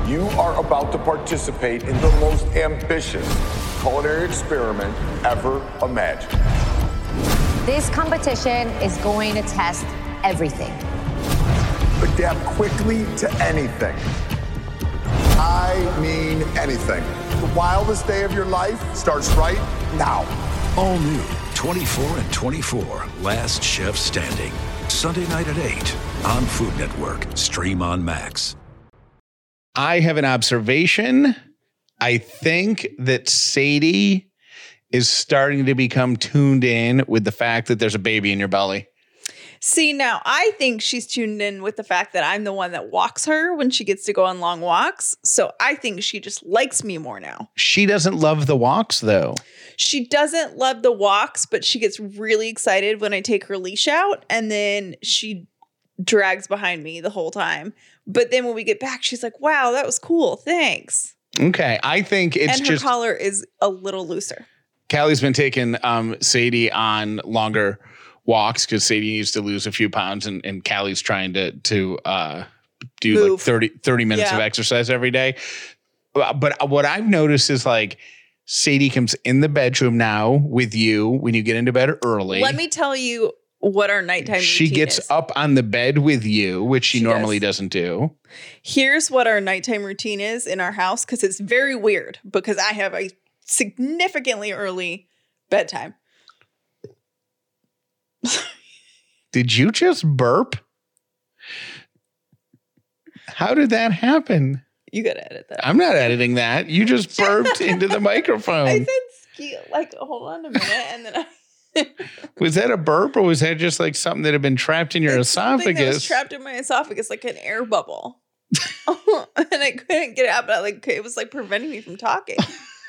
You are about to participate in the most ambitious culinary experiment ever imagined. This competition is going to test everything. Adapt quickly to anything. I mean anything. The wildest day of your life starts right now. All new 24 and 24, Last Chef Standing. Sunday night at 8 on Food Network. Stream on Max. I have an observation. I think that Sadie is starting to become tuned in with the fact that there's a baby in your belly. See, now I think she's tuned in with the fact that I'm the one that walks her when she gets to go on long walks. So I think she just likes me more now. She doesn't love the walks, though. She doesn't love the walks, but she gets really excited when I take her leash out, and then she drags behind me the whole time. But then when we get back, she's like, wow, that was cool. Thanks. Okay. I think it's and just... her collar is a little looser. Callie's been taking Sadie on longer walks because Sadie needs to lose a few pounds, and Callie's trying to do Move. like 30 minutes of exercise every day. But what I've noticed is like Sadie comes in the bedroom now with you when you get into bed early. Let me tell you what our nighttime routine She gets is. up on the bed with you, which she normally doesn't do. Here's what our nighttime routine is in our house, because it's very weird because I have a significantly early bedtime. Did you just burp? How did that happen? You gotta edit that. I'm not editing that. You just burped into the microphone. I said ski. Like, hold on a minute, and then Was that a burp, or was that just like something that had been trapped in your esophagus? Something that was trapped in my esophagus, like an air bubble, and I couldn't get it out. But like, it was like preventing me from talking.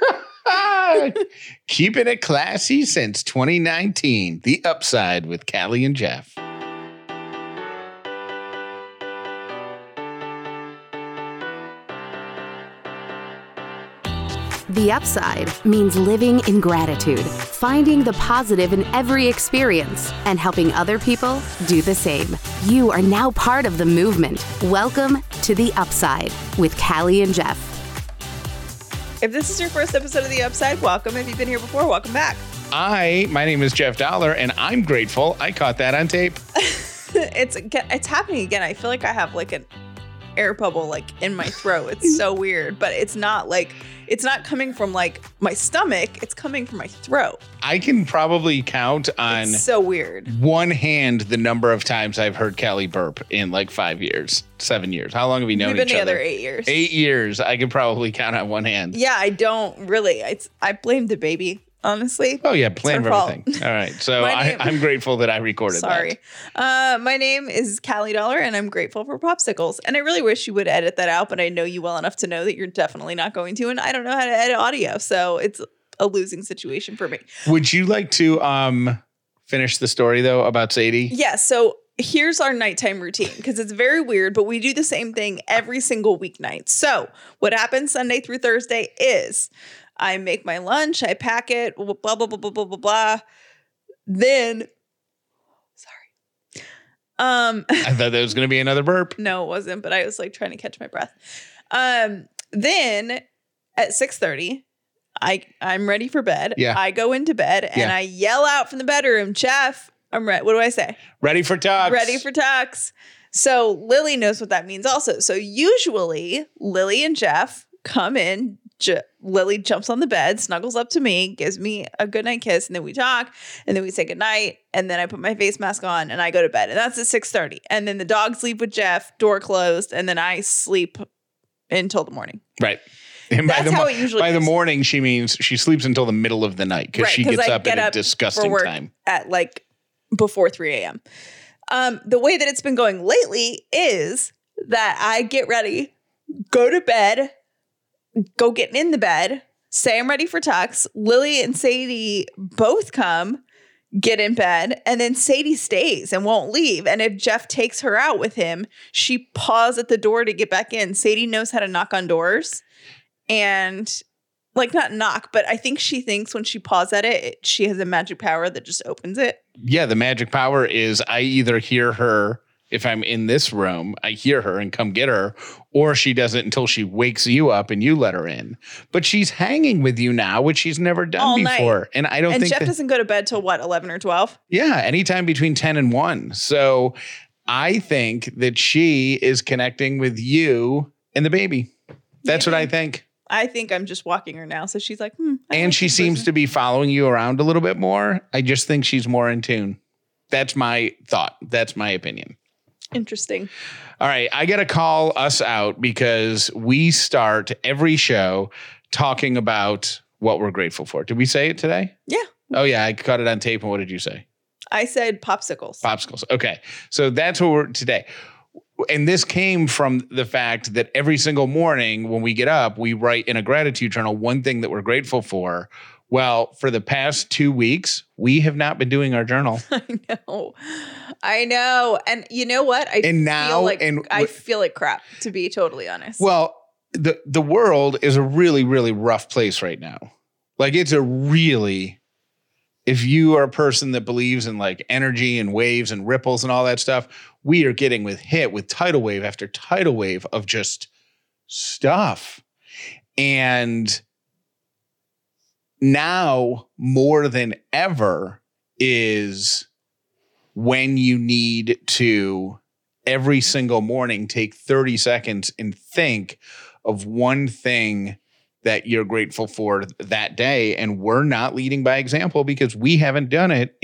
Keeping it classy since 2019. The Upside with Callie and Jeff. The Upside means living in gratitude, finding the positive in every experience, and helping other people do the same. You are now part of the movement. Welcome to The Upside with Callie and Jeff. If this is your first episode of The Upside, welcome. If you've been here before, welcome back. My name is Jeff Dollar, and I'm grateful I caught that on tape. It's happening again. I feel like I have like an air bubble like in my throat. It's so weird, but it's not coming from like my stomach. It's coming from my throat. I can probably count on It's so weird. one hand the number of times I've heard Callie burp in like 5 years, 7 years. How long have we known We've been each other? together 8 years. 8 years. I can probably count on one hand. Yeah, I don't really. I blame the baby, honestly. Oh yeah, blame her fault. everything. All right. So My name- I'm grateful that I recorded Sorry. that. My name is Callie Dollar, and I'm grateful for popsicles. And I really wish you would edit that out, but I know you well enough to know that you're definitely not going to, and I don't know how to edit audio, so it's a losing situation for me. Would you like to finish the story though about Sadie? Yeah, so here's our nighttime routine, because it's very weird, but we do the same thing every single weeknight. So what happens Sunday through Thursday is I make my lunch, I pack it, blah, blah, blah, blah, blah, blah, blah. Then, I thought there was going to be another burp. no, it wasn't, but I was like trying to catch my breath. Then at 6:30, I'm ready for bed. Yeah. I go into bed and I yell out from the bedroom, Jeff, I'm ready. What do I say? Ready for tux. Ready for tux. So Lily knows what that means also. So usually Lily and Jeff come in. Lily jumps on the bed, snuggles up to me, gives me a goodnight kiss, and then we talk, and then we say goodnight, and then I put my face mask on and I go to bed. And that's at 6:30. And then the dogs sleep with Jeff, door closed, and then I sleep until the morning. Right. And That's how it usually by the is. morning, she means she sleeps until the middle of the night because she gets I up at a disgusting for work time. At like before 3 a.m. The way that it's been going lately is that I get ready, go to bed, go get in the bed, say I'm ready for tux. Lily and Sadie both come, get in bed, and then Sadie stays and won't leave. And if Jeff takes her out with him, she paws at the door to get back in. Sadie knows how to knock on doors and like not knock, but I think she thinks when she paws at it, she has a magic power that just opens it. Yeah, the magic power is I either hear her If I'm in this room, I hear her and come get her, or she does it until she wakes you up and you let her in. But she's hanging with you now, which she's never done all before. Night. And I don't think Jeff doesn't go to bed till what, 11 or 12? Yeah, anytime between 10 and 1. So I think that she is connecting with you and the baby. That's what I think. I think I'm just walking her now. So she's like, And she seems to be following you around a little bit more. I just think she's more in tune. That's my thought. That's my opinion. Interesting. All right. I got to call us out because we start every show talking about what we're grateful for. Did we say it today? Yeah. Oh, yeah. I caught it on tape. And what did you say? I said popsicles. Popsicles. Okay. So that's what we're today. And this came from the fact that every single morning when we get up, we write in a gratitude journal one thing that we're grateful for. Well, for the past 2 weeks, we have not been doing our journal. I know. And you know what? I feel like crap, to be totally honest. Well, the world is a really, really rough place right now. Like it's if you are a person that believes in like energy and waves and ripples and all that stuff, we are getting hit with tidal wave after tidal wave of just stuff. And now more than ever is when you need to every single morning take 30 seconds and think of one thing that you're grateful for that day. And we're not leading by example because we haven't done it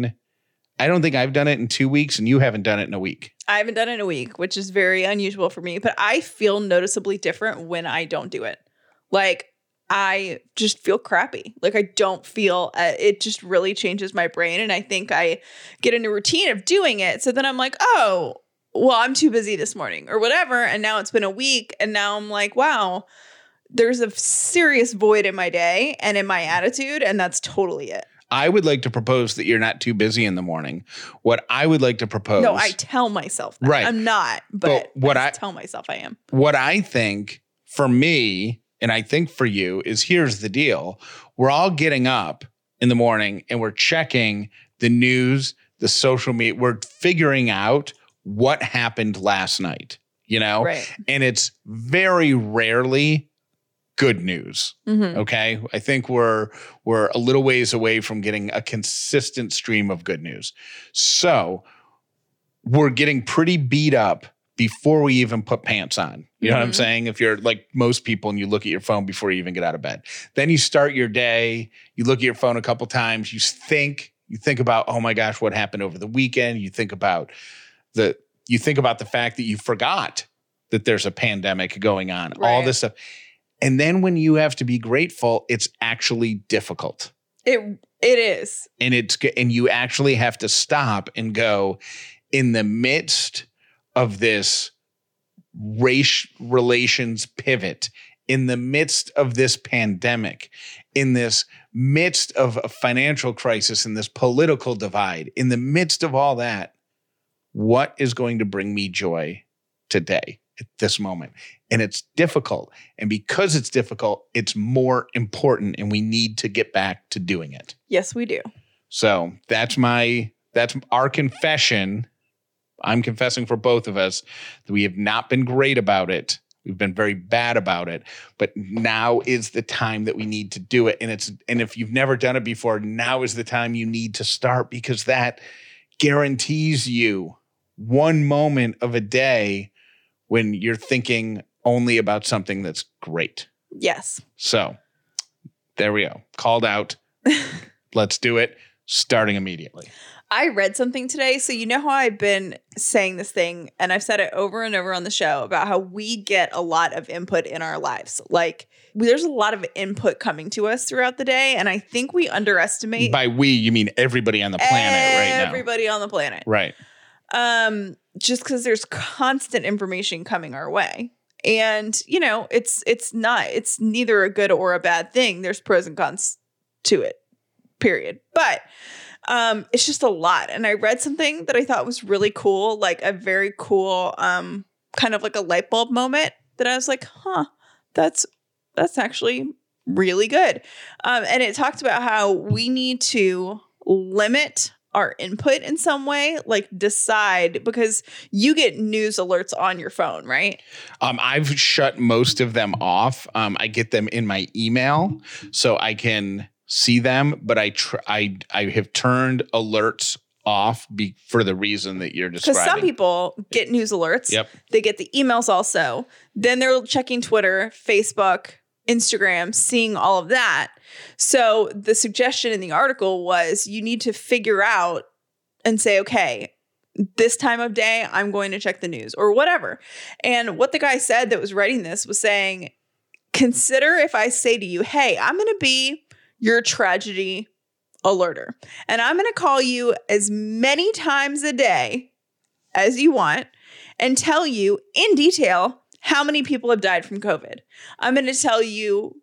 I don't think I've done it in 2 weeks and you haven't done it in a week. I haven't done it in a week, which is very unusual for me, but I feel noticeably different when I don't do it. Like I just feel crappy. Like I don't feel, it just really changes my brain. And I think I get in a routine of doing it. So then I'm like, oh, well, I'm too busy this morning or whatever. And now it's been a week. And now I'm like, wow, there's a serious void in my day and in my attitude. And that's totally it. I would like to propose that you're not too busy in the morning. What I would like to propose. No, I tell myself that. Right. I'm not, but I tell myself I am. What I think for me, and I think for you, is here's the deal. We're all getting up in the morning and we're checking the news, the social media. We're figuring out what happened last night, Right. And it's very rarely good news. Mm-hmm. Okay. I think we're a little ways away from getting a consistent stream of good news. So we're getting pretty beat up before we even put pants on. You know what I'm saying? If you're like most people and you look at your phone before you even get out of bed, then you start your day, you look at your phone a couple times, you think about, oh my gosh, what happened over the weekend? You think about the fact that you forgot that there's a pandemic going on, right. All this stuff. And then when you have to be grateful, it's actually difficult. It is. And you actually have to stop and go, in the midst of this race relations pivot, in the midst of this pandemic, in this midst of a financial crisis, in this political divide, in the midst of all that, what is going to bring me joy today at this moment? And it's difficult. And because it's difficult, it's more important and we need to get back to doing it. Yes, we do. So that's our confession. I'm confessing for both of us that we have not been great about it. We've been very bad about it, but now is the time that we need to do it. And if you've never done it before, now is the time you need to start, because that guarantees you one moment of a day when you're thinking only about something that's great. Yes. So there we go. Called out. Let's do it. Starting immediately. I read something today. So you know how I've been saying this thing, and I've said it over and over on the show about how we get a lot of input in our lives. Like there's a lot of input coming to us throughout the day. And I think we underestimate. By we, you mean everybody on the planet right now. Everybody on the planet. Right. Just because there's constant information coming our way. And, it's neither a good or a bad thing. There's pros and cons to it, period. But it's just a lot. And I read something that I thought was really cool, like a very cool kind of like a light bulb moment that I was like, that's actually really good. And it talked about how we need to limit our input in some way, like decide, because you get news alerts on your phone, right? I've shut most of them off. I get them in my email so I can see them, but I have turned alerts off for the reason that you're describing. Because some people get news alerts. Yep. They get the emails also. Then they're checking Twitter, Facebook, Instagram, seeing all of that. So the suggestion in the article was you need to figure out and say, okay, this time of day, I'm going to check the news or whatever. And what the guy said that was writing this was saying, consider if I say to you, hey, I'm going to be your tragedy alerter, and I'm going to call you as many times a day as you want and tell you in detail how many people have died from COVID. I'm going to tell you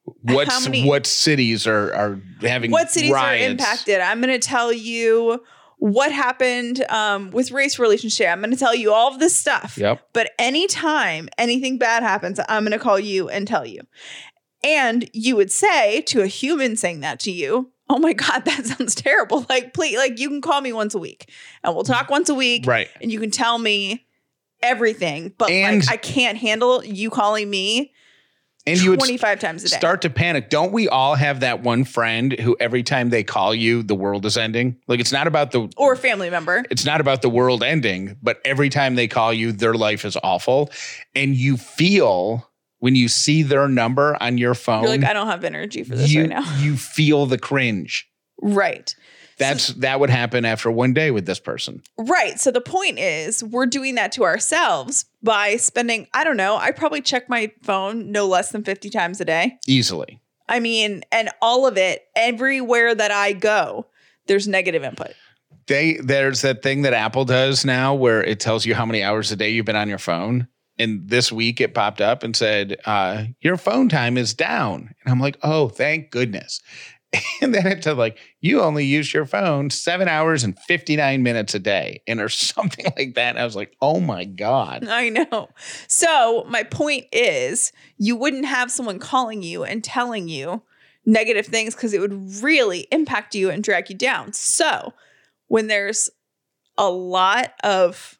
what cities are having what cities riots. are impacted. I'm going to tell you what happened with race relationship. I'm going to tell you all of this stuff. Yep. But anytime anything bad happens, I'm going to call you and tell you. And you would say to a human saying that to you, oh my God, that sounds terrible. Like, please, like you can call me once a week and we'll talk once a week. Right. And you can tell me everything. But like, I can't handle you calling me and you 25 times a day. Start to panic. Don't we all have that one friend who every time they call you, the world is ending? Like it's not about or a family member. It's not about the world ending, but every time they call you, their life is awful. And you feel when you see their number on your phone, you're like, I don't have energy for this right now. You feel the cringe. Right. That would happen after one day with this person. Right. So the point is we're doing that to ourselves by spending, I don't know, I probably check my phone no less than 50 times a day. Easily. I mean, and all of it, everywhere that I go, there's negative input. There's that thing that Apple does now where it tells you how many hours a day you've been on your phone. And this week it popped up and said, your phone time is down. And I'm like, oh, thank goodness. And then it said like, you only use your phone 7 hours and 59 minutes a day. And or something like that. And I was like, oh my God. I know. So my point is you wouldn't have someone calling you and telling you negative things because it would really impact you and drag you down. So when there's a lot of,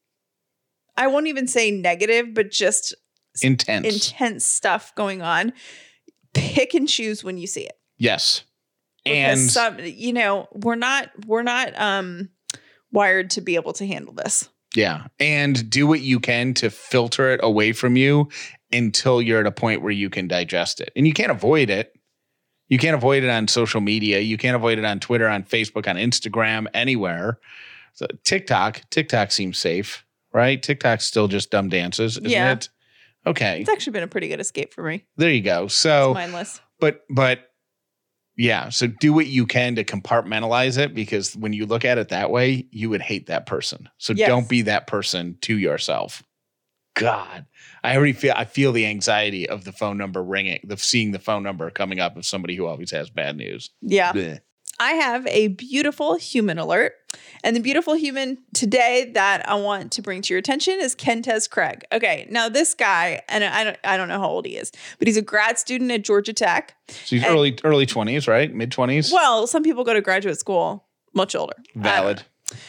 I won't even say negative, but just intense stuff going on, pick and choose when you see it. Yes. Because we're not wired to be able to handle this. Yeah. And do what you can to filter it away from you until you're at a point where you can digest it. And you can't avoid it. You can't avoid it on social media. You can't avoid it on Twitter, on Facebook, on Instagram, anywhere. So TikTok seems safe, right? TikTok's still just dumb dances, isn't it? Okay. It's actually been a pretty good escape for me. There you go. So it's mindless. But yeah, so do what you can to compartmentalize it, because when you look at it that way, you would hate that person. So don't be that person to yourself. God, I feel the anxiety of the phone number ringing, seeing the phone number coming up of somebody who always has bad news. Yeah. Blech. I have a beautiful human alert. And the beautiful human today that I want to bring to your attention is Kentez Craig. Okay, now this guy, and I don't know how old he is, but he's a grad student at Georgia Tech. So he's early 20s, right? Mid 20s? Well, some people go to graduate school much older. Valid.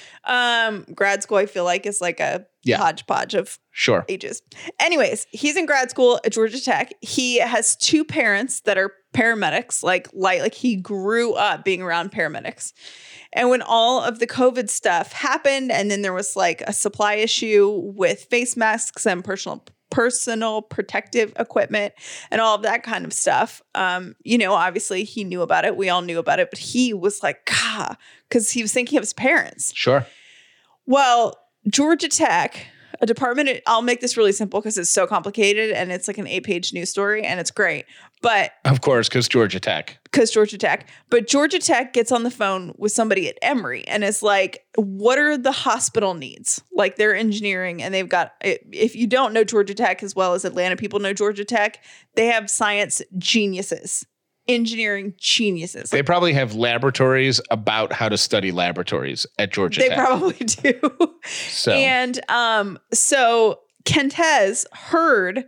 Grad school, I feel like, is like a hodgepodge of ages. Anyways, he's in grad school at Georgia Tech. He has two parents that are paramedics, like he grew up being around paramedics. And when all of the COVID stuff happened, and then there was like a supply issue with face masks and personal protective equipment and all of that kind of stuff, obviously he knew about it. We all knew about it, but he was like, because he was thinking of his parents. Sure. Well, Georgia Tech, a department, I'll make this really simple because it's so complicated and it's like an 8-page news story and it's great. But of course, because Georgia Tech. But Georgia Tech gets on the phone with somebody at Emory and is like, what are the hospital needs? Like they're engineering and they've got, if you don't know Georgia Tech as well as Atlanta people know Georgia Tech, they have science geniuses. Engineering geniuses. They probably have laboratories about how to study laboratories at Georgia Tech. They probably do. So Kentez heard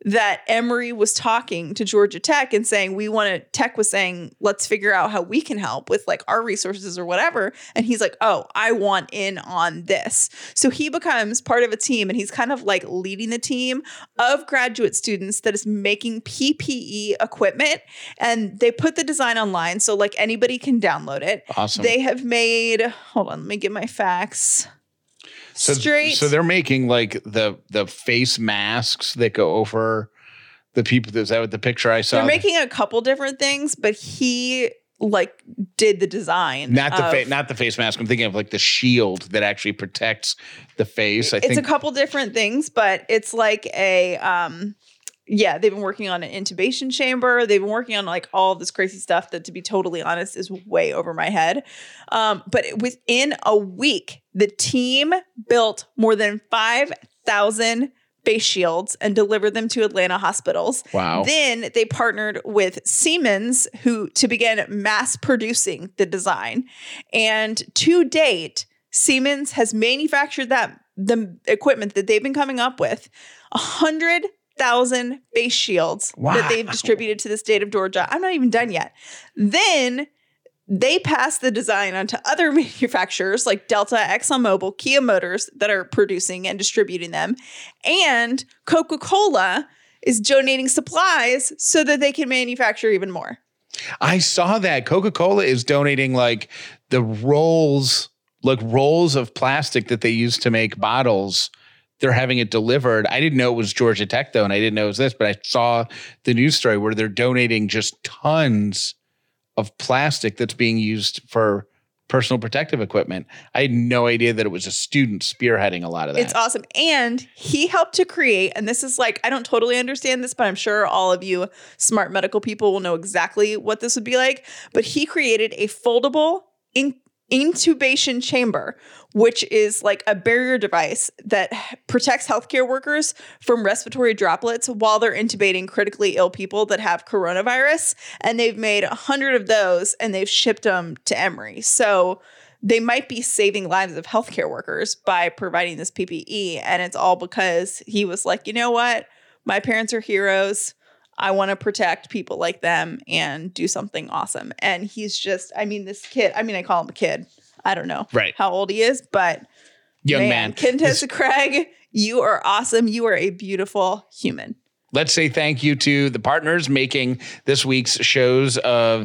that Emory was talking to Georgia Tech and saying, Tech was saying, let's figure out how we can help with like our resources or whatever. And he's like, oh, I want in on this. So he becomes part of a team, and he's kind of like leading the team of graduate students that is making PPE equipment. And they put the design online so like anybody can download it. Awesome. They have made, hold on, let me get my facts. So they're making like the face masks that go over the people. Is that what the picture I saw? They're making a couple different things, but he like did the design. Not the face mask. I'm thinking of like the shield that actually protects the face. It's a couple different things, but it's like a they've been working on an intubation chamber. They've been working on like all this crazy stuff that, to be totally honest, is way over my head. But within a week, the team built more than 5,000 face shields and delivered them to Atlanta hospitals. Wow. Then they partnered with Siemens to begin mass producing the design. And to date, Siemens has manufactured the equipment that they've been coming up with, 100,000 face shields that they've distributed to the state of Georgia. I'm not even done yet. Then they passed the design on to other manufacturers like Delta, ExxonMobil, Kia Motors that are producing and distributing them. And Coca-Cola is donating supplies so that they can manufacture even more. I saw that Coca-Cola is donating like the rolls of plastic that they use to make bottles. They're having it delivered. I didn't know it was Georgia Tech though, and I didn't know it was this, but I saw the news story where they're donating just tons of plastic that's being used for personal protective equipment. I had no idea that it was a student spearheading a lot of that. It's awesome. And he helped to create, and this is like, I don't totally understand this, but I'm sure all of you smart medical people will know exactly what this would be like. But he created a foldable intubation chamber, which is like a barrier device that protects healthcare workers from respiratory droplets while they're intubating critically ill people that have coronavirus. And they've made 100 of those and they've shipped them to Emory. So they might be saving lives of healthcare workers by providing this PPE. And it's all because he was like, you know what? My parents are heroes. I want to protect people like them and do something awesome. And he's just, this kid, I call him a kid. I don't know how old he is, but young man. Kentessa Craig, you are awesome. You are a beautiful human. Let's say thank you to the partners making this week's episodes of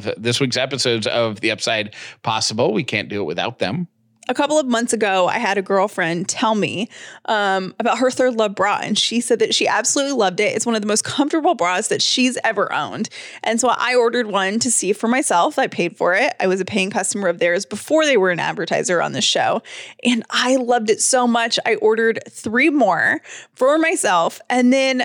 The Upside possible. We can't do it without them. A couple of months ago, I had a girlfriend tell me about her Third Love bra, and she said that she absolutely loved it. It's one of the most comfortable bras that she's ever owned. And so I ordered one to see for myself. I paid for it. I was a paying customer of theirs before they were an advertiser on this show. And I loved it so much. I ordered 3 more for myself. And then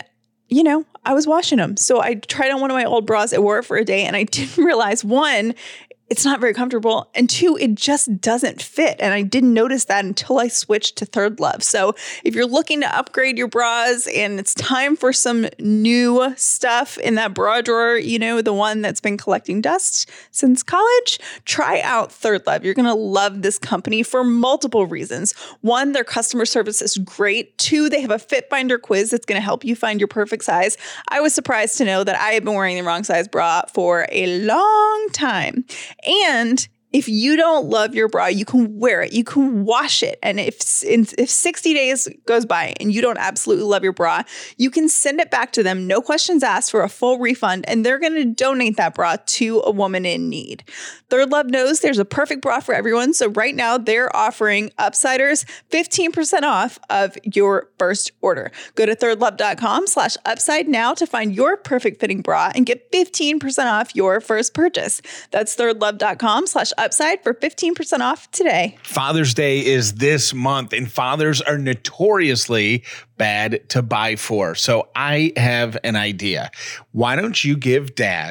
I was washing them. So I tried on one of my old bras. I wore it for a day and I didn't realize, 1, it's not very comfortable, and 2, it just doesn't fit. And I didn't notice that until I switched to Third Love. So if you're looking to upgrade your bras and it's time for some new stuff in that bra drawer, the one that's been collecting dust since college, try out Third Love. You're going to love this company for multiple reasons. 1, their customer service is great. 2, they have a fit finder quiz that's going to help you find your perfect size. I was surprised to know that I had been wearing the wrong size bra for a long time. And if you don't love your bra, you can wear it, you can wash it. And if 60 days goes by and you don't absolutely love your bra, you can send it back to them, no questions asked, for a full refund. And they're going to donate that bra to a woman in need. Third Love knows there's a perfect bra for everyone. So right now they're offering Upsiders 15% off of your first order. Go to thirdlove.com/upside now to find your perfect fitting bra and get 15% off your first purchase. That's thirdlove.com/upside for 15% off today. Father's Day is this month, and fathers are notoriously bad to buy for. So I have an idea. Why don't you give Dad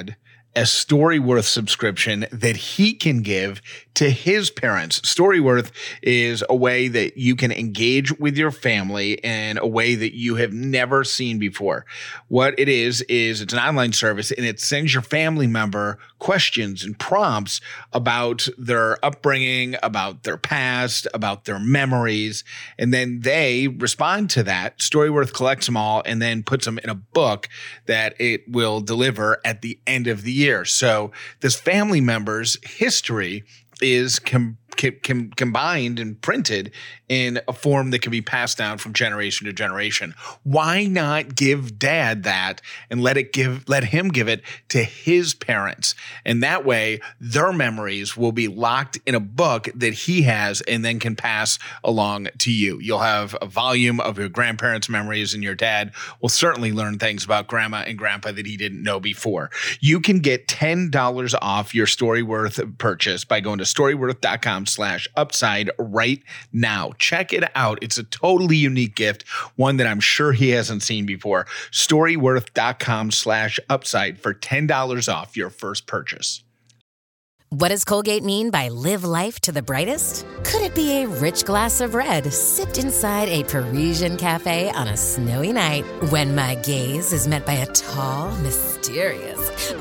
a Storyworth subscription that he can give to his parents. Storyworth is a way that you can engage with your family in a way that you have never seen before. What it is it's an online service, and it sends your family member questions and prompts about their upbringing, about their past, about their memories, and then they respond to that. Storyworth collects them all and then puts them in a book that it will deliver at the end of the year. So this family member's history is combined and printed in a form that can be passed down from generation to generation. Why not give dad that and let him give it to his parents? And that way their memories will be locked in a book that he has and then can pass along to you. You'll have a volume of your grandparents' memories, and your dad will certainly learn things about grandma and grandpa that he didn't know before. You can get $10 off your Storyworth purchase by going to storyworth.com/upside right now. Check it out. It's a totally unique gift, one that I'm sure he hasn't seen before. Storyworth.com/upside for $10 off your first purchase. What does Colgate mean by live life to the brightest? Could it be a rich glass of red sipped inside a Parisian cafe on a snowy night when my gaze is met by a tall, mysterious...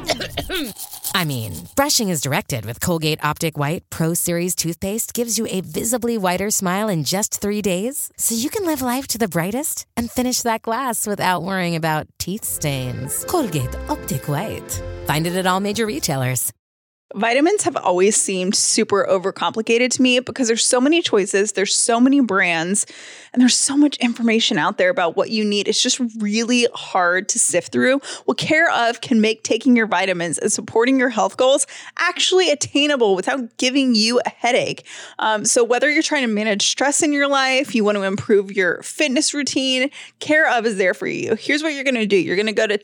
I mean, brushing is directed with Colgate Optic White Pro Series toothpaste gives you a visibly whiter smile in just 3 days, so you can live life to the brightest and finish that glass without worrying about teeth stains. Colgate Optic White. Find it at all major retailers. Vitamins have always seemed super overcomplicated to me because there's so many choices, there's so many brands, and there's so much information out there about what you need. It's just really hard to sift through. Well, Care of can make taking your vitamins and supporting your health goals actually attainable without giving you a headache. So whether you're trying to manage stress in your life, you want to improve your fitness routine, Care of is there for you. Here's what you're going to do. You're going to go to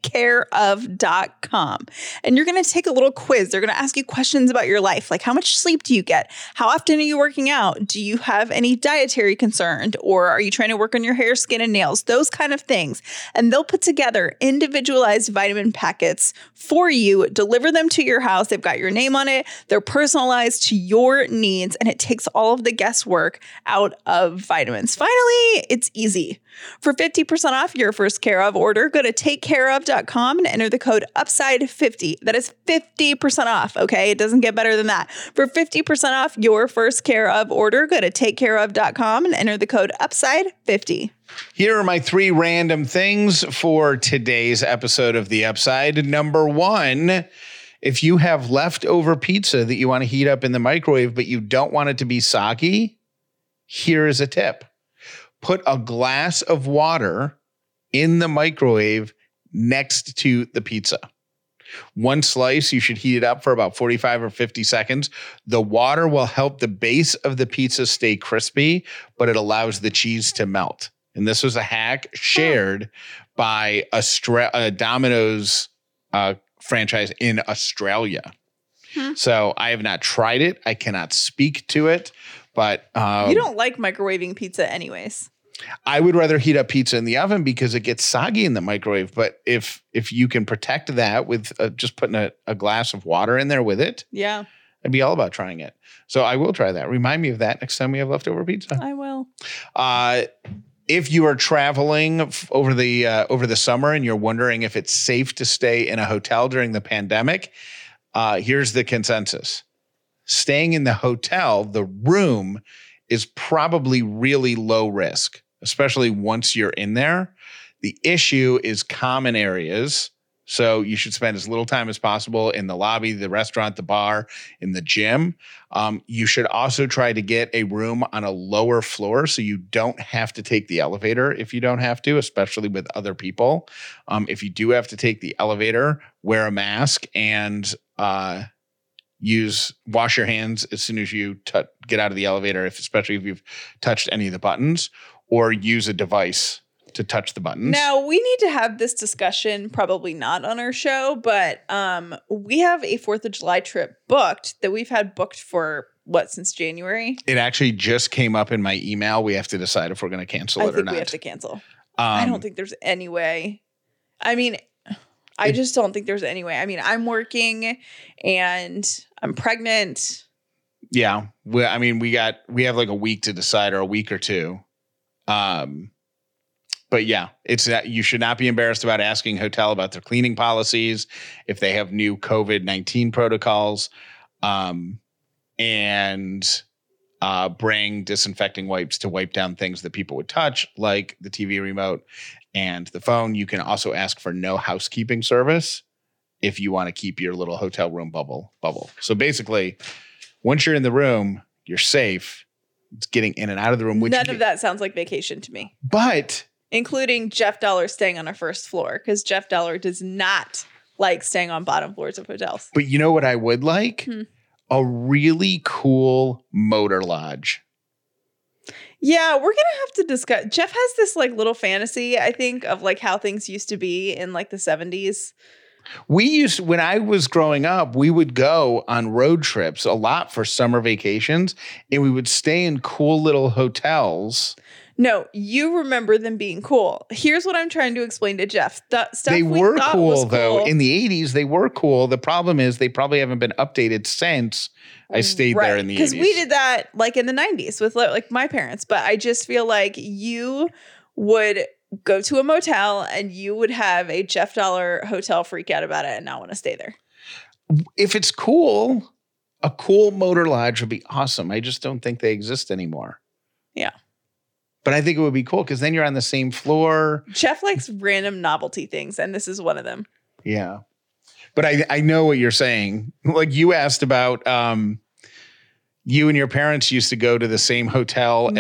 takecareof.com and you're going to take a little quiz. They're going to ask you questions about your life, like how much sleep do you get? How often are you working out? Do you have any dietary concern? Or are you trying to work on your hair, skin, and nails? Those kind of things. And they'll put together individualized vitamin packets for you, deliver them to your house. They've got your name on it. They're personalized to your needs, and it takes all of the guesswork out of vitamins. Finally, it's easy. For 50% off your first Care of order, go to takecareof.com and enter the code UPSIDE50. That is 50% off, okay? It doesn't get better than that. For 50% off your first Care of order, go to takecareof.com and enter the code UPSIDE50. Here are my 3 random things for today's episode of The Upside. Number 1, if you have leftover pizza that you want to heat up in the microwave, but you don't want it to be soggy, here is a tip. Put a glass of water in the microwave next to the pizza. One slice, you should heat it up for about 45 or 50 seconds. The water will help the base of the pizza stay crispy, but it allows the cheese to melt. And this was a hack shared by a Domino's franchise in Australia. So I have not tried it. I cannot speak to it. But you don't like microwaving pizza anyways. I would rather heat up pizza in the oven because it gets soggy in the microwave. But if you can protect that with just putting a glass of water in there with it, yeah, I'd be all about trying it. So I will try that. Remind me of that next time we have leftover pizza. I will. If you are traveling over the summer and you're wondering if it's safe to stay in a hotel during the pandemic, here's the consensus. Staying in the hotel, the room is probably really low risk, especially once you're in there. The issue is common areas. So you should spend as little time as possible in the lobby, the restaurant, the bar, in the gym. You should also try to get a room on a lower floor so you don't have to take the elevator if you don't have to, especially with other people. If you do have to take the elevator, wear a mask and wash your hands as soon as you get out of the elevator, especially if you've touched any of the buttons, or use a device to touch the buttons. Now, we need to have this discussion, probably not on our show, but we have a 4th of July trip booked that we've had booked for, since January? It actually just came up in my email. We have to decide if we're going to cancel it or not. I think we have to cancel. I don't think there's any way. I mean, I just don't think there's any way. I mean, I'm working and I'm pregnant. Yeah. We have like a week to decide, or a week or two. But yeah, it's that you should not be embarrassed about asking hotel about their cleaning policies, if they have new COVID-19 protocols, and bring disinfecting wipes to wipe down things that people would touch, like the TV remote and the phone. You can also ask for no housekeeping service if you want to keep your little hotel room bubble. So basically, once you're in the room, you're safe. It's getting in and out of the room. None of that sounds like vacation to me. But including Jeff Dollar staying on our first floor, because Jeff Dollar does not like staying on bottom floors of hotels. But you know what I would like? A really cool motor lodge. Yeah, we're going to have to discuss. Jeff has this like little fantasy, I think, of like how things used to be in like the 70s. When I was growing up, we would go on road trips a lot for summer vacations, and we would stay in cool little hotels. No, you remember them being cool. Here's what I'm trying to explain to Jeff. The stuff they were cool, though. Cool. In the 80s, they were cool. The problem is they probably haven't been updated since I stayed there in the 80s. Because we did that like in the 90s with like my parents. But I just feel like you would go to a motel and you would have a Jeff Dollar hotel freak out about it and not want to stay there. If it's cool, a cool motor lodge would be awesome. I just don't think they exist anymore. Yeah. But I think it would be cool because then you're on the same floor. Jeff likes random novelty things, and this is one of them. Yeah. But I know what you're saying. Like you asked about you and your parents used to go to the same motel,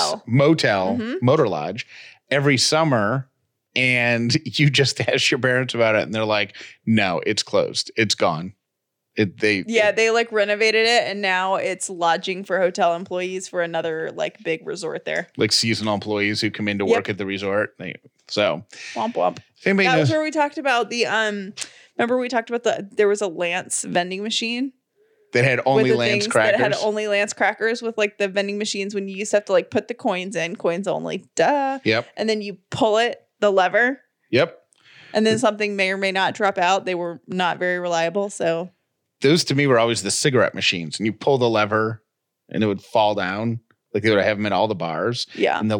motor lodge every summer. And you just asked your parents about it and they're like, no, it's closed. It's gone. They like renovated it and now it's lodging for hotel employees for another like big resort there. Like seasonal employees who come in to work at the resort. So womp womp. That was where we talked about the remember we talked about there was a Lance vending machine that had only Lance crackers. That had only Lance crackers with like the vending machines when you used to have to like put the coins in, coins only. Duh. Yep. And then you pull the lever. Yep. And then something may or may not drop out. They were not very reliable, so those to me were always the cigarette machines. And you pull the lever and it would fall down. Like they would have them in all the bars. Yeah. And the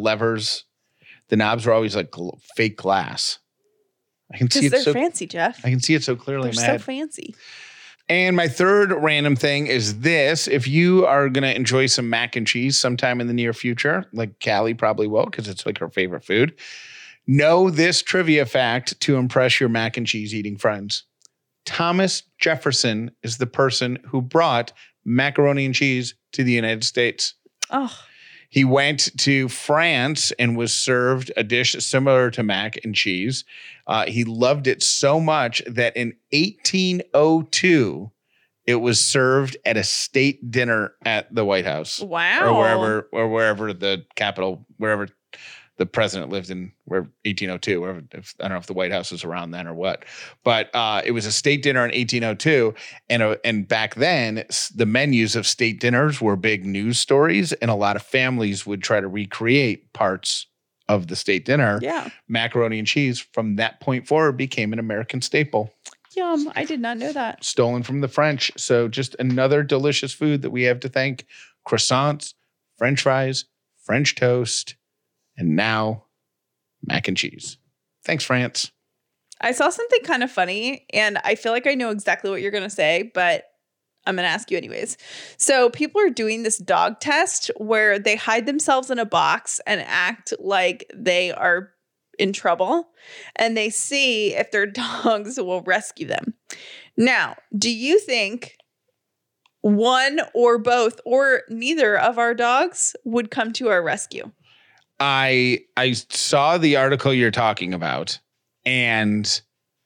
knobs were always like fake glass. I can see it. They're fancy, Jeff. I can see it so clearly. They're so fancy. And my third random thing is this. If you are going to enjoy some mac and cheese sometime in the near future, like Callie probably will because it's like her favorite food, know this trivia fact to impress your mac and cheese eating friends. Thomas Jefferson is the person who brought macaroni and cheese to the United States. Oh. He went to France and was served a dish similar to mac and cheese. He loved it so much that in 1802, it was served at a state dinner at the White House. Wow. Or wherever the capital, wherever the president lived in, where 1802, wherever, I don't know if the White House was around then or what, but it was a state dinner in 1802. And back then the menus of state dinners were big news stories and a lot of families would try to recreate parts of the state dinner. Yeah. Macaroni and cheese from that point forward became an American staple. Yum. I did not know that. Stolen from the French. So just another delicious food that we have to thank. Croissants, French fries, French toast, and now mac and cheese. Thanks, France. I saw something kind of funny, and I feel like I know exactly what you're going to say, but I'm going to ask you anyways. So people are doing this dog test where they hide themselves in a box and act like they are in trouble, and they see if their dogs will rescue them. Now, do you think one or both or neither of our dogs would come to our rescue? I saw the article you're talking about, and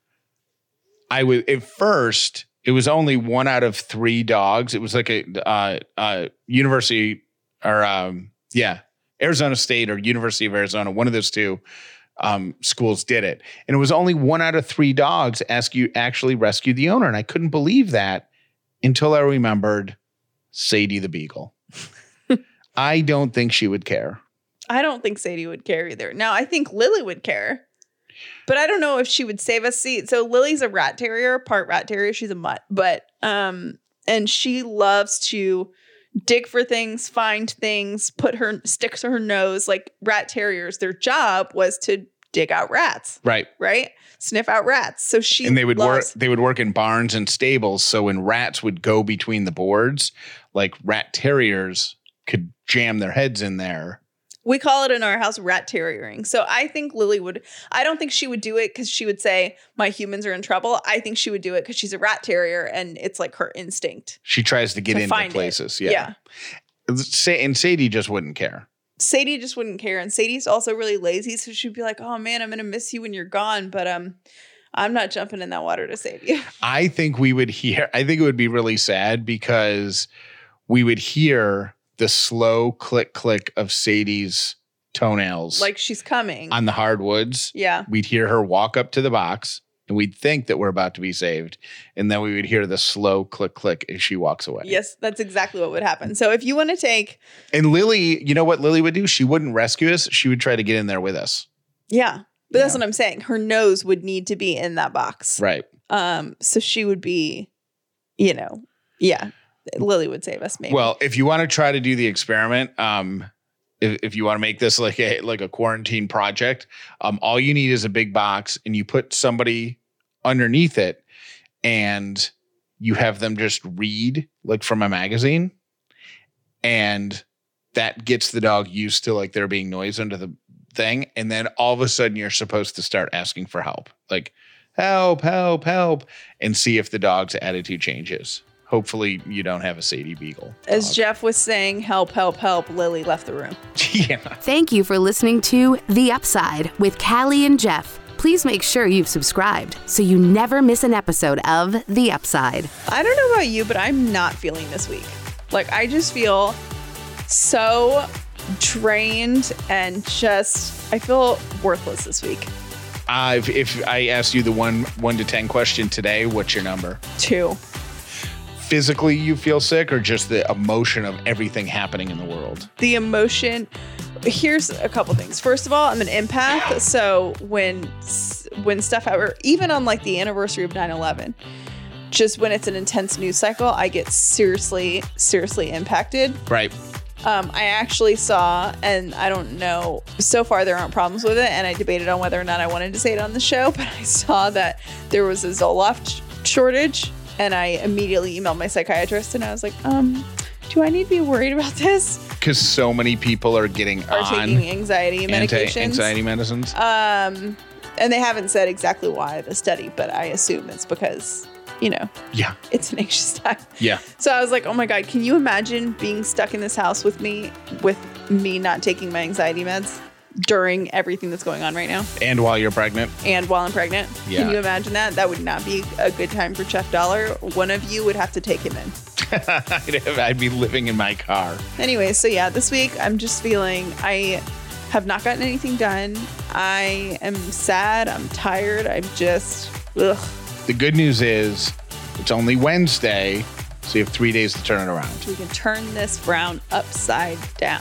at first it was only 1 out of 3 dogs. It was like a university or Arizona State or University of Arizona. One of those two schools did it, and it was only 1 out of 3 dogs actually rescued the owner, and I couldn't believe that until I remembered Sadie the Beagle. I don't think she would care. I don't think Sadie would care either. Now, I think Lily would care. But I don't know if she would save us. See, so Lily's a rat terrier, part rat terrier. She's a mutt, but and she loves to dig for things, find things, stick to her nose. Like rat terriers, their job was to dig out rats. Right. Sniff out rats. So they would work in barns and stables. So when rats would go between the boards, like rat terriers could jam their heads in there. We call it in our house rat terriering. So I think Lily I don't think she would do it because she would say, my humans are in trouble. I think she would do it because she's a rat terrier and it's like her instinct. She tries to get into places. Yeah. And Sadie just wouldn't care. Sadie just wouldn't care. And Sadie's also really lazy. So she'd be like, oh man, I'm going to miss you when you're gone. But I'm not jumping in that water to save you. I think it would be really sad because we would hear the slow click of Sadie's toenails. Like she's coming. On the hardwoods. Yeah. We'd hear her walk up to the box and we'd think that we're about to be saved. And then we would hear the slow click as she walks away. Yes, that's exactly what would happen. So if you want to take. And Lily, you know what Lily would do? She wouldn't rescue us. She would try to get in there with us. Yeah. But that's what I'm saying. Her nose would need to be in that box. Right. So she would be, Lily would save us, maybe. Well, if you want to try to do the experiment, if you want to make this like a quarantine project, all you need is a big box and you put somebody underneath it and you have them just read like from a magazine, and that gets the dog used to like there being noise under the thing. And then all of a sudden you're supposed to start asking for help, like help, and see if the dog's attitude changes. Hopefully you don't have a Sadie Beagle dog. As Jeff was saying, help, Lily left the room. Yeah. Thank you for listening to The Upside with Callie and Jeff. Please make sure you've subscribed so you never miss an episode of The Upside. I don't know about you, but I'm not feeling this week. Like, I just feel so drained and I feel worthless this week. If I asked you the 1 to 10 question today, what's your number? 2. Physically you feel sick, or just the emotion of everything happening in the world? The emotion. Here's a couple things. First of all, I'm an empath. So when stuff, even on like the anniversary of 9/11, just when it's an intense news cycle, I get seriously impacted. Right. I actually saw, and I don't know, so far there aren't problems with it, and I debated on whether or not I wanted to say it on the show, but I saw that there was a Zoloft shortage. And I immediately emailed my psychiatrist and I was like, do I need to be worried about this? Because so many people are taking anxiety medications. Anxiety medicines. And they haven't said exactly why the study, but I assume it's because, it's an anxious time. Yeah. So I was like, oh my God, can you imagine being stuck in this house with me not taking my anxiety meds during everything that's going on right now? And while you're pregnant. And while I'm pregnant. Yeah. Can you imagine that? That would not be a good time for Chuck Dollar. One of you would have to take him in. I'd be living in my car. Anyway, so yeah, this week I'm just feeling I have not gotten anything done. I am sad. I'm tired. I'm just, ugh. The good news is it's only Wednesday, so you have 3 days to turn it around. We can turn this frown upside down.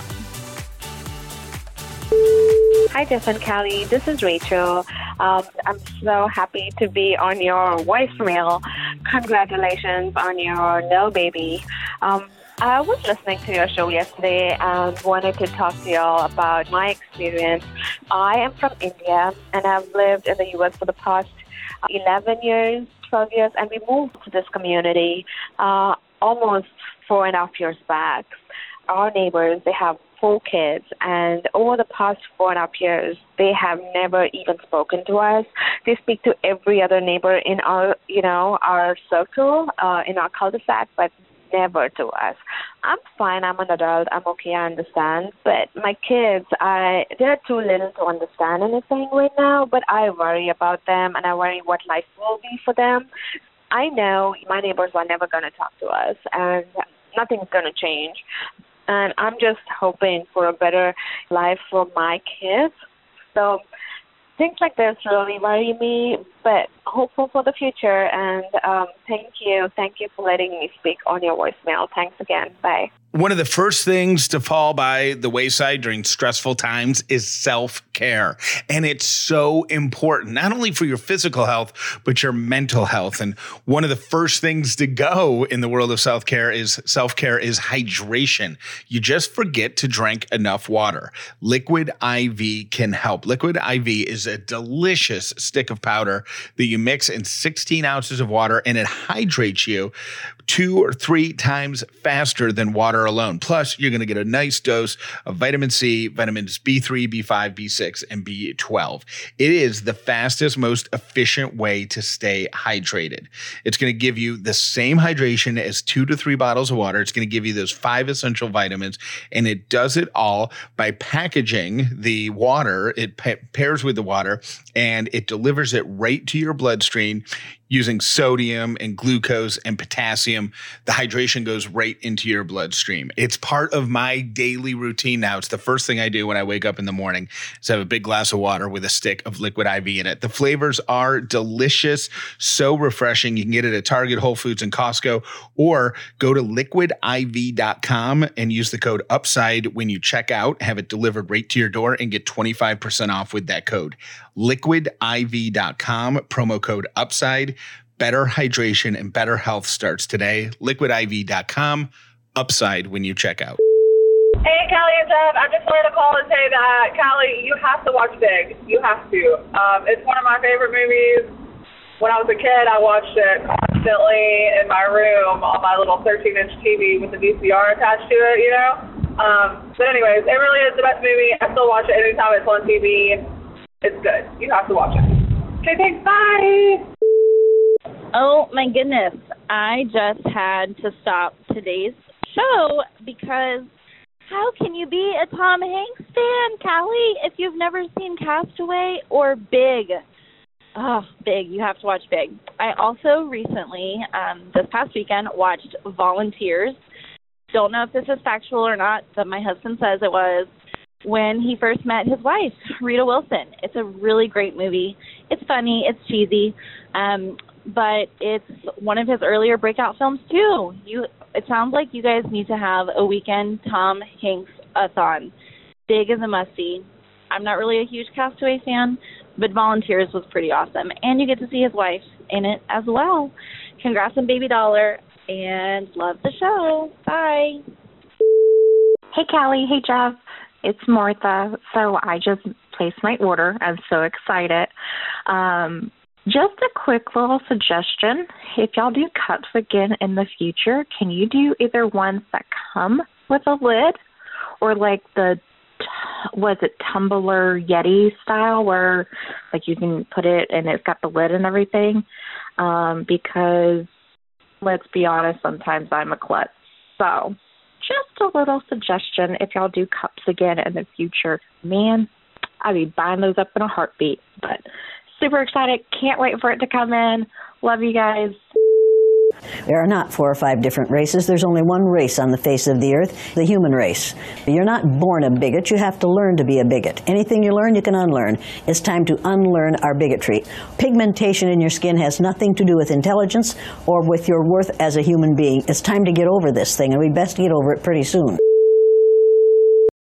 Hi, Jeff and Callie. This is Rachel. I'm so happy to be on your voicemail. Congratulations on your no baby. I was listening to your show yesterday and wanted to talk to y'all about my experience. I am from India and I've lived in the U.S. for the past 11 years, 12 years, and we moved to this community almost 4.5 years back. Our neighbors, they have 4 kids, and over the past 4.5 years, they have never even spoken to us. They speak to every other neighbor in our, our circle, in our cul-de-sac, but never to us. I'm fine. I'm an adult. I'm okay. I understand. But my kids, they're too little to understand anything right now, but I worry about them, and I worry what life will be for them. I know my neighbors are never going to talk to us, and nothing's going to change. And I'm just hoping for a better life for my kids. So things like this really worry me, but hopeful for the future. And thank you. Thank you for letting me speak on your voicemail. Thanks again. Bye. One of the first things to fall by the wayside during stressful times is self-care. And it's so important, not only for your physical health, but your mental health. And one of the first things to go in the world of self-care is hydration. You just forget to drink enough water. Liquid IV can help. Liquid IV is a delicious stick of powder that you mix in 16 ounces of water, and it hydrates you 2 or 3 times faster than water alone. Plus, you're going to get a nice dose of vitamin C, vitamins B3, B5, B6, and B12. It is the fastest, most efficient way to stay hydrated. It's going to give you the same hydration as 2 to 3 bottles of water. It's going to give you those 5 essential vitamins, and it does it all by packaging the water. It pairs with the water, and it delivers it right to your bloodstream using sodium and glucose and potassium. The hydration goes right into your bloodstream. It's part of my daily routine now. It's the first thing I do when I wake up in the morning is have a big glass of water with a stick of Liquid IV in it. The flavors are delicious, so refreshing. You can get it at Target, Whole Foods, and Costco, or go to liquidiv.com and use the code UPSIDE when you check out. Have it delivered right to your door and get 25% off with that code. liquidiv.com, promo code UPSIDE. Better hydration and better health starts today. liquidiv.com, UPSIDE when you check out. Hey, Callie and Jeff. I just wanted to call and say that, Callie, you have to watch Big. You have to. It's one of my favorite movies. When I was a kid, I watched it constantly in my room on my little 13-inch TV with the VCR attached to it, you know? But anyways, it really is the best movie. I still watch it anytime it's on TV. It's good. You have to watch it. Okay, thanks. Bye. Oh, my goodness. I just had to stop today's show because how can you be a Tom Hanks fan, Callie, if you've never seen Castaway or Big? Oh, Big. You have to watch Big. I also recently, this past weekend, watched Volunteers. Don't know if this is factual or not, but my husband says it was when he first met his wife, Rita Wilson. It's a really great movie. It's funny. It's cheesy. But it's one of his earlier breakout films, too. It sounds like you guys need to have a weekend Tom Hanks-a-thon. Big is a must-see. I'm not really a huge Castaway fan, but Volunteers was pretty awesome. And you get to see his wife in it as well. Congrats on Baby Dollar, and love the show. Bye. Hey, Callie. Hey, Jeff. It's Martha. So I just placed my order. I'm so excited. Just a quick little suggestion. If y'all do cups again in the future, can you do either ones that come with a lid or like the, was it tumbler Yeti style where like you can put it and it's got the lid and everything? Because let's be honest, sometimes I'm a klutz. So just a little suggestion. If y'all do cups again in the future, man, I'd be buying those up in a heartbeat. But super excited. Can't wait for it to come in. Love you guys. There are not 4 or 5 different races. There's only one race on the face of the earth, the human race. You're not born a bigot. You have to learn to be a bigot. Anything you learn, you can unlearn. It's time to unlearn our bigotry. Pigmentation in your skin has nothing to do with intelligence or with your worth as a human being. It's time to get over this thing, and we best get over it pretty soon.